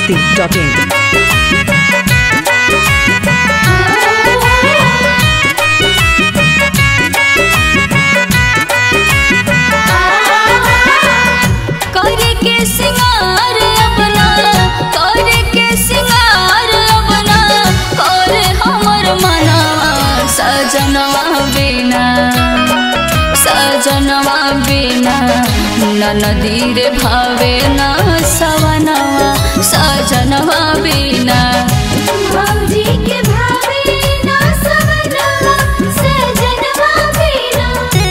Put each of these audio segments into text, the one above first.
biharmasti.in. सजनवा बिना नदी रे भावे ना सवनवा सजनवा बिना भौजी के भावे ना सवनवा सजनवा बिना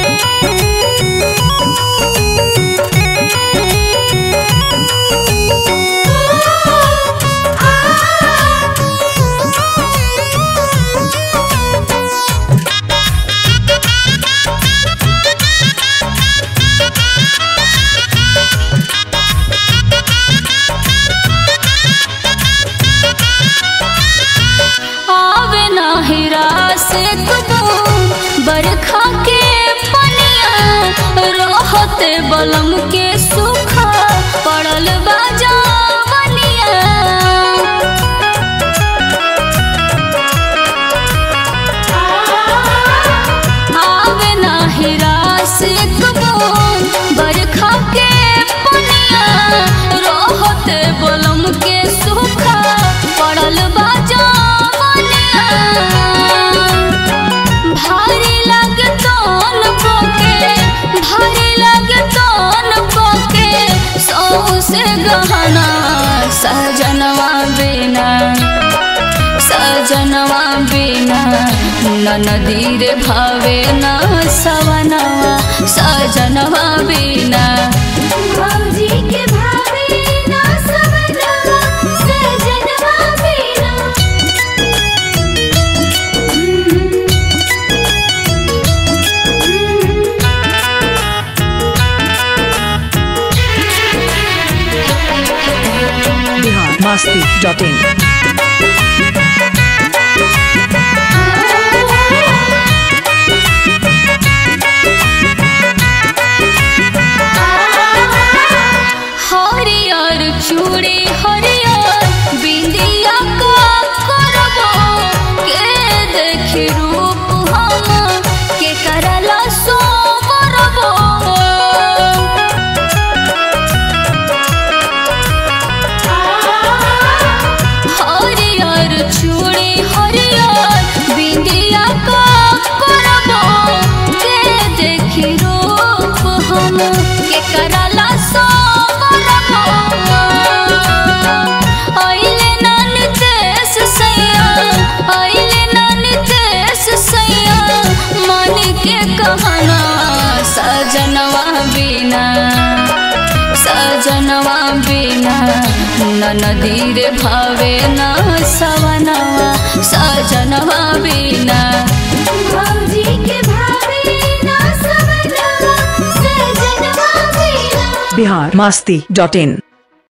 बरखा के पनिया रहते बलम के सूखा पड़ल बाजावनिया आवे ना हिरास बरखा के पनिया रहते बलम के सूखा पड़ल बाजावनिया भारी लगतन सौ से गहना सजनवा बिना नदी रे भावे ना सवनवा सजनवा बिना भौजी के भावे ना सवनवा सजनवा बिना biharmasti.in. हरियर चूड़ी हरियर बिंदिया का करबो के देखी रूप हम के करला सोबरबो हरियर चूड़ी हरियर बिंदिया का करबो के देखी रूप हम के करला सजनवा बिना नदी रे भावे ना सवनवा सजनवा बिना भौजी के भावे ना सवनवा सजनवा बिना biharmasti.in.